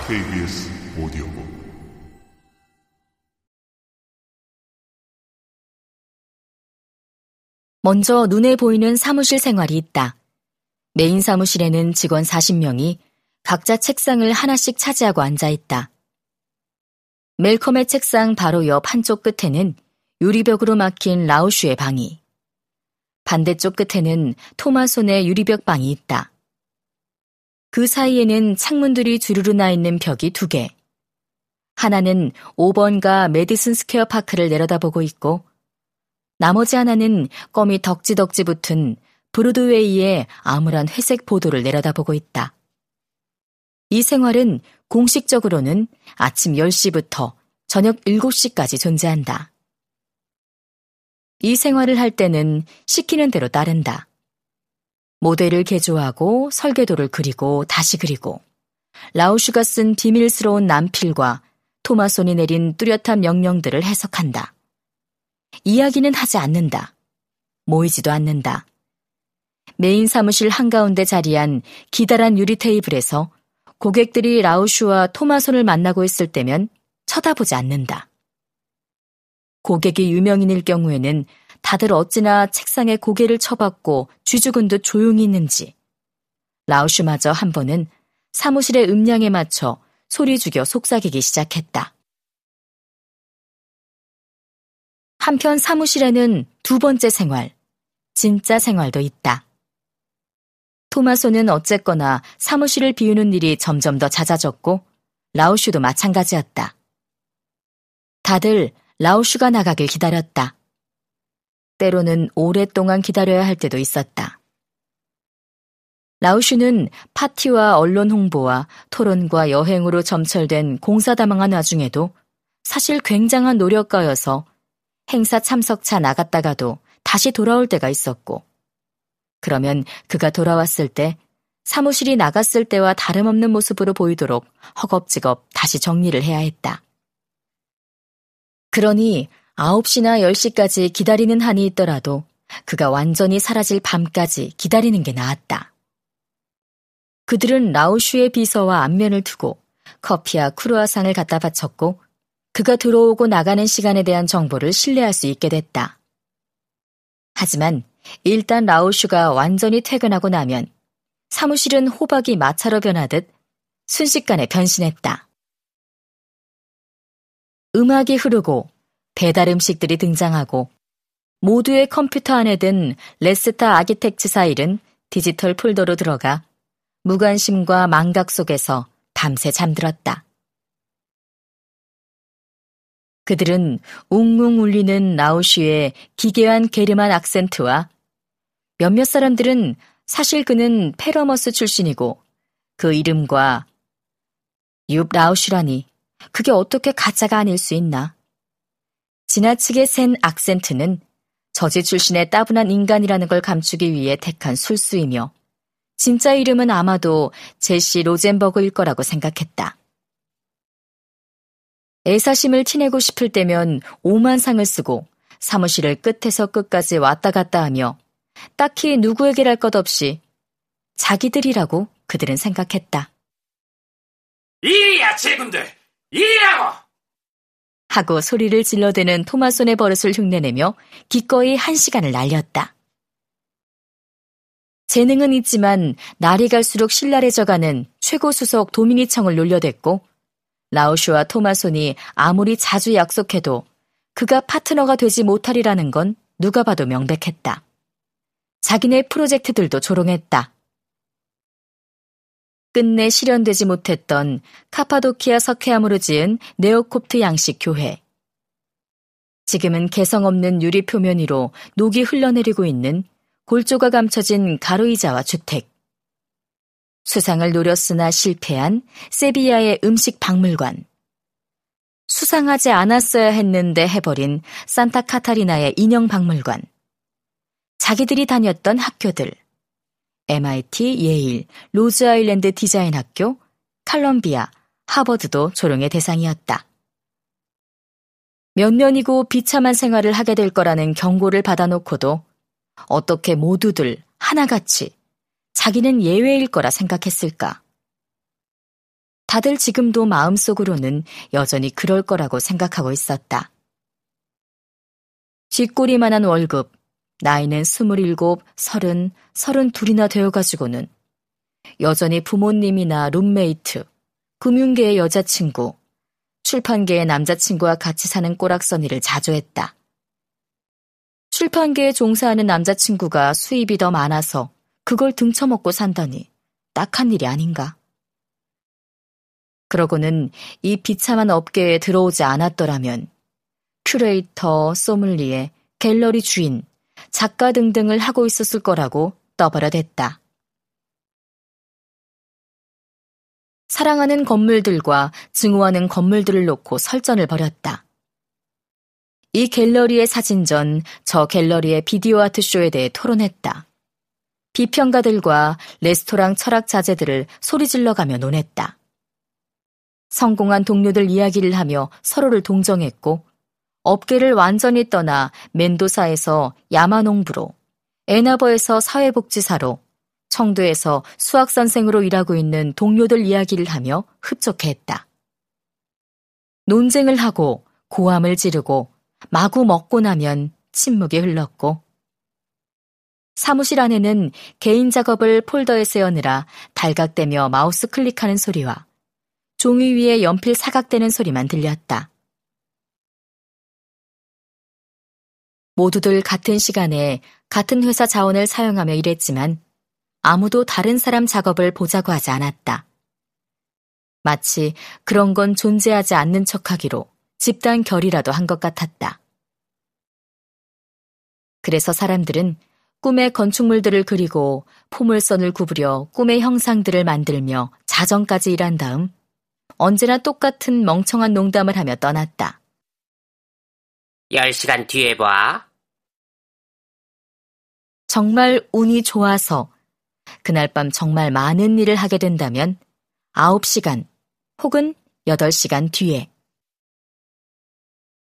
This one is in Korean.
KBS 오디오북 먼저 눈에 보이는 사무실 생활이 있다. 메인 사무실에는 직원 40명이 각자 책상을 하나씩 차지하고 앉아있다. 멜컴의 책상 바로 옆 한쪽 끝에는 유리벽으로 막힌 라우슈의 방이, 반대쪽 끝에는 토마손의 유리벽 방이 있다. 그 사이에는 창문들이 주르르 나 있는 벽이 2개. 하나는 5번가 메디슨 스퀘어 파크를 내려다보고 있고, 나머지 하나는 껌이 덕지덕지 붙은 브로드웨이의 암울한 회색 보도를 내려다보고 있다. 이 생활은 공식적으로는 아침 10시부터 저녁 7시까지 존재한다. 이 생활을 할 때는 시키는 대로 따른다. 모델을 개조하고 설계도를 그리고 다시 그리고 라우슈가 쓴 비밀스러운 남필과 토마손이 내린 뚜렷한 명령들을 해석한다. 이야기는 하지 않는다. 모이지도 않는다. 메인 사무실 한가운데 자리한 기다란 유리 테이블에서 고객들이 라우슈와 토마손을 만나고 있을 때면 쳐다보지 않는다. 고객이 유명인일 경우에는 다들 어찌나 책상에 고개를 쳐박고 쥐죽은 듯 조용히 있는지, 라우슈마저 한 번은 사무실의 음량에 맞춰 소리 죽여 속삭이기 시작했다. 한편 사무실에는 2번째 생활, 진짜 생활도 있다. 토마손은 어쨌거나 사무실을 비우는 일이 점점 더 잦아졌고 라우슈도 마찬가지였다. 다들 라우슈가 나가길 기다렸다. 때로는 오랫동안 기다려야 할 때도 있었다. 라우슈는 파티와 언론 홍보와 토론과 여행으로 점철된 공사다망한 와중에도 사실 굉장한 노력가여서 행사 참석차 나갔다가도 다시 돌아올 때가 있었고, 그러면 그가 돌아왔을 때 사무실이 나갔을 때와 다름없는 모습으로 보이도록 허겁지겁 다시 정리를 해야 했다. 그러니 9시나 10시까지 기다리는 한이 있더라도 그가 완전히 사라질 밤까지 기다리는 게 나았다. 그들은 라우슈의 비서와 안면을 두고 커피와 크루아상을 갖다 바쳤고 그가 들어오고 나가는 시간에 대한 정보를 신뢰할 수 있게 됐다. 하지만 일단 라우슈가 완전히 퇴근하고 나면 사무실은 호박이 마차로 변하듯 순식간에 변신했다. 음악이 흐르고 배달 음식들이 등장하고 모두의 컴퓨터 안에 든 레스타 아기텍츠 사일은 디지털 폴더로 들어가 무관심과 망각 속에서 밤새 잠들었다. 그들은 웅웅 울리는 라우슈의 기괴한 게르만 악센트와 몇몇 사람들은 사실 그는 페러머스 출신이고 그 이름과 윷 라우슈라니 그게 어떻게 가짜가 아닐 수 있나. 지나치게 센 악센트는 저지 출신의 따분한 인간이라는 걸 감추기 위해 택한 술수이며 진짜 이름은 아마도 제시 로젠버그일 거라고 생각했다. 애사심을 티내고 싶을 때면 오만상을 쓰고 사무실을 끝에서 끝까지 왔다 갔다 하며 딱히 누구에게랄 것 없이 자기들이라고 그들은 생각했다. 일이야, 제군들! 일이라고! 하고 소리를 질러대는 토마손의 버릇을 흉내내며 기꺼이 1시간을 날렸다. 재능은 있지만 날이 갈수록 신랄해져가는 최고수석 도미니청을 놀려댔고 라우슈와 토마손이 아무리 자주 약속해도 그가 파트너가 되지 못하리라는 건 누가 봐도 명백했다. 자기네 프로젝트들도 조롱했다. 끝내 실현되지 못했던 카파도키아 석회암으로 지은 네오콥트 양식 교회. 지금은 개성 없는 유리 표면 위로 녹이 흘러내리고 있는 골조가 감춰진 가로의자와 주택. 수상을 노렸으나 실패한 세비야의 음식 박물관. 수상하지 않았어야 했는데 해버린 산타 카타리나의 인형 박물관. 자기들이 다녔던 학교들. MIT, 예일, 로즈아일랜드 디자인 학교, 칼럼비아, 하버드도 조롱의 대상이었다. 면면이고 비참한 생활을 하게 될 거라는 경고를 받아놓고도 어떻게 모두들 하나같이 자기는 예외일 거라 생각했을까? 다들 지금도 마음속으로는 여전히 그럴 거라고 생각하고 있었다. 쥐꼬리만한 월급, 나이는 27, 30, 32이나 되어가지고는 여전히 부모님이나 룸메이트, 금융계의 여자친구, 출판계의 남자친구와 같이 사는 꼬락서니를 자주 했다. 출판계에 종사하는 남자친구가 수입이 더 많아서 그걸 등쳐먹고 산다니 딱한 일이 아닌가. 그러고는 이 비참한 업계에 들어오지 않았더라면 큐레이터, 소믈리에, 갤러리 주인, 작가 등등을 하고 있었을 거라고 떠벌어댔다. 사랑하는 건물들과 증오하는 건물들을 놓고 설전을 벌였다. 이 갤러리의 사진전, 저 갤러리의 비디오 아트 쇼에 대해 토론했다. 비평가들과 레스토랑 철학 자제들을 소리질러가며 논했다. 성공한 동료들 이야기를 하며 서로를 동정했고 업계를 완전히 떠나 멘도사에서 야마농부로, 애나버에서 사회복지사로, 청도에서 수학선생으로 일하고 있는 동료들 이야기를 하며 흡족해했다. 논쟁을 하고 고함을 지르고 마구 먹고 나면 침묵이 흘렀고 사무실 안에는 개인 작업을 폴더에 세우느라 달각대며 마우스 클릭하는 소리와 종이 위에 연필 사각대는 소리만 들렸다. 모두들 같은 시간에 같은 회사 자원을 사용하며 일했지만 아무도 다른 사람 작업을 보자고 하지 않았다. 마치 그런 건 존재하지 않는 척하기로 집단 결의라도 한 것 같았다. 그래서 사람들은 꿈의 건축물들을 그리고 포물선을 구부려 꿈의 형상들을 만들며 자정까지 일한 다음 언제나 똑같은 멍청한 농담을 하며 떠났다. 10시간 뒤에 봐. 정말 운이 좋아서 그날 밤 정말 많은 일을 하게 된다면 9시간 혹은 8시간 뒤에